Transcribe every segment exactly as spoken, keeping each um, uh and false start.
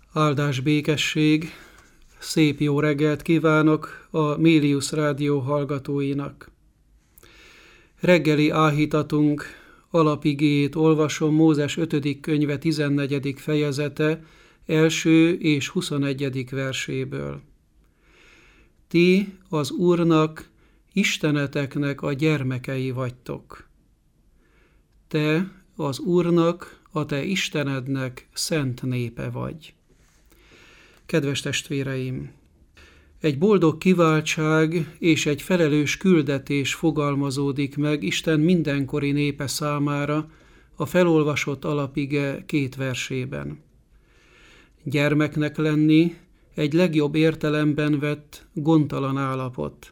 Áldás békesség, szép jó reggelt kívánok a Mélius Rádió hallgatóinak. Reggeli áhítatunk alapigéjét olvasom, Mózes ötödik könyve tizennegyedik fejezete első és huszonegyedik verséből. Ti az Úrnak, Isteneteknek a gyermekei vagytok. Te az Úrnak, a te Istenednek szent népe vagy. Kedves testvéreim! Egy boldog kiváltság és egy felelős küldetés fogalmazódik meg Isten mindenkori népe számára a felolvasott alapige két versében. Gyermeknek lenni egy legjobb értelemben vett gondtalan állapot.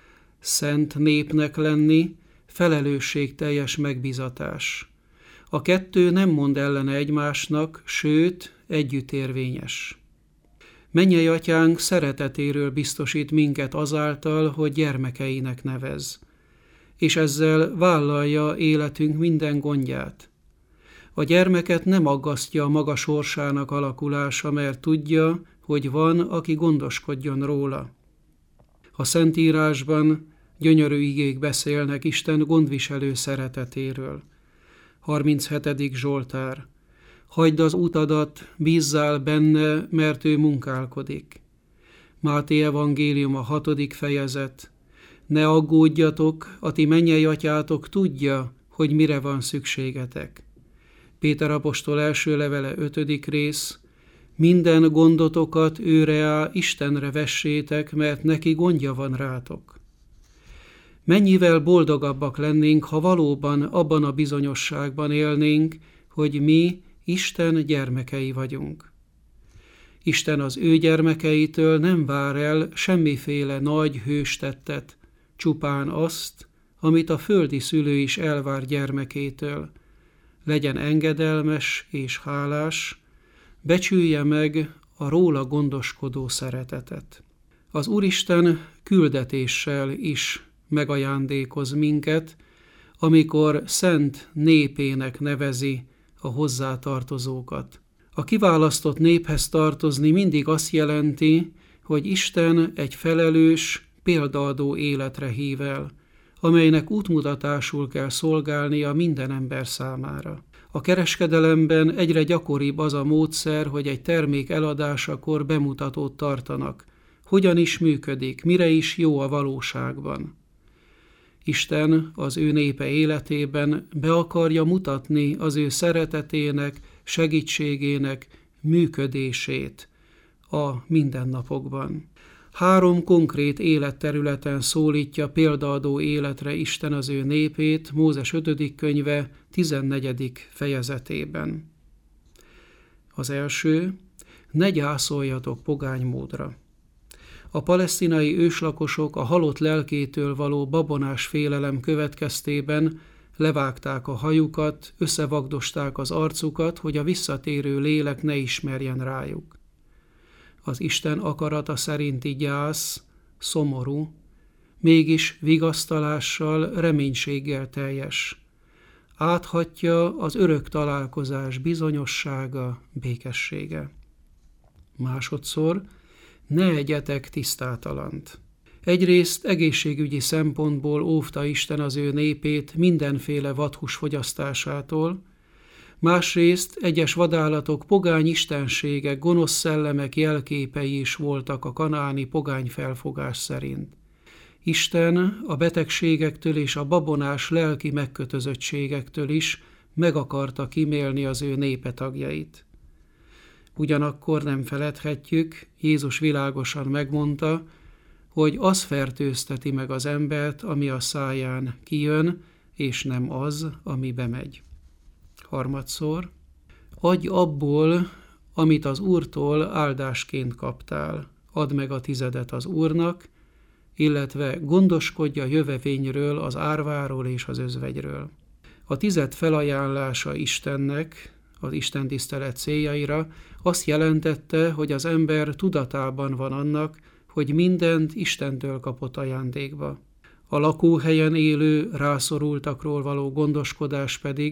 Szent népnek lenni felelősségteljes megbízatás. A kettő nem mond ellene egymásnak, sőt, együtt érvényes. Mennyei Atyánk szeretetéről biztosít minket azáltal, hogy gyermekeinek nevez, és ezzel vállalja életünk minden gondját. A gyermeket nem aggasztja a maga sorsának alakulása, mert tudja, hogy van, aki gondoskodjon róla. A Szentírásban gyönyörű igék beszélnek Isten gondviselő szeretetéről. harminchetedik Zsoltár. Hagyd az utadat, bízzál benne, mert ő munkálkodik. Máté evangélium a hatodik fejezet. Ne aggódjatok, a ti mennyei atyátok tudja, hogy mire van szükségetek. Péter apostol első levele ötödik rész. Minden gondotokat őre Istenre vessétek, mert neki gondja van rátok. Mennyivel boldogabbak lennénk, ha valóban abban a bizonyosságban élnénk, hogy mi Isten gyermekei vagyunk. Isten az ő gyermekeitől nem vár el semmiféle nagy hőstettet, csupán azt, amit a földi szülő is elvár gyermekétől. Legyen engedelmes és hálás, becsülje meg a róla gondoskodó szeretetet. Az Úristen küldetéssel is megajándékoz minket, amikor szent népének nevezi a hozzátartozókat. A kiválasztott néphez tartozni mindig azt jelenti, hogy Isten egy felelős, példaadó életre hív el, amelynek útmutatásul kell szolgálnia minden ember számára. A kereskedelemben egyre gyakoribb az a módszer, hogy egy termék eladásakor bemutatót tartanak. Hogyan is működik, mire is jó a valóságban. Isten az ő népe életében be akarja mutatni az ő szeretetének, segítségének működését a mindennapokban. Három konkrét életterületen szólítja példaadó életre Isten az ő népét, Mózes ötödik könyve tizennegyedik fejezetében. Az első, ne gyászoljatok pogánymódra. A palesztinai őslakosok a halott lelkétől való babonás félelem következtében levágták a hajukat, összevagdosták az arcukat, hogy a visszatérő lélek ne ismerjen rájuk. Az Isten akarata szerinti gyász, szomorú, mégis vigasztalással, reménységgel teljes. Áthatja az örök találkozás bizonyossága, békessége. Másodszor, ne egyetek tisztátalant. Egyrészt egészségügyi szempontból óvta Isten az ő népét mindenféle vadhús fogyasztásától, másrészt egyes vadállatok pogány istenségek, gonosz szellemek jelképei is voltak a kanáni pogány felfogás szerint. Isten a betegségektől és a babonás lelki megkötözöttségektől is meg akarta kimélni az ő népe tagjait. Ugyanakkor nem feledhetjük, Jézus világosan megmondta, hogy az fertőzteti meg az embert, ami a száján kijön, és nem az, ami bemegy. Harmadszor, adj abból, amit az Úrtól áldásként kaptál, add meg a tizedet az Úrnak, illetve gondoskodj a jövevényről, az árváról és az özvegyről. A tized felajánlása Istennek, az istentisztelet céljaira azt jelentette, hogy az ember tudatában van annak, hogy mindent Istentől kapott ajándékba. A lakóhelyen élő rászorultakról való gondoskodás pedig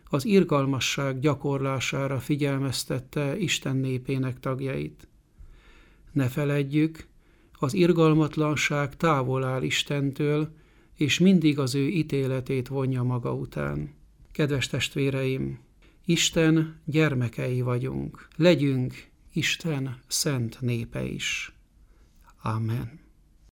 az irgalmasság gyakorlására figyelmeztette Isten népének tagjait. Ne feledjük, az irgalmatlanság távol áll Istentől, és mindig az ő ítéletét vonja maga után. Kedves testvéreim, Isten gyermekei vagyunk, legyünk Isten szent népe is. Amen.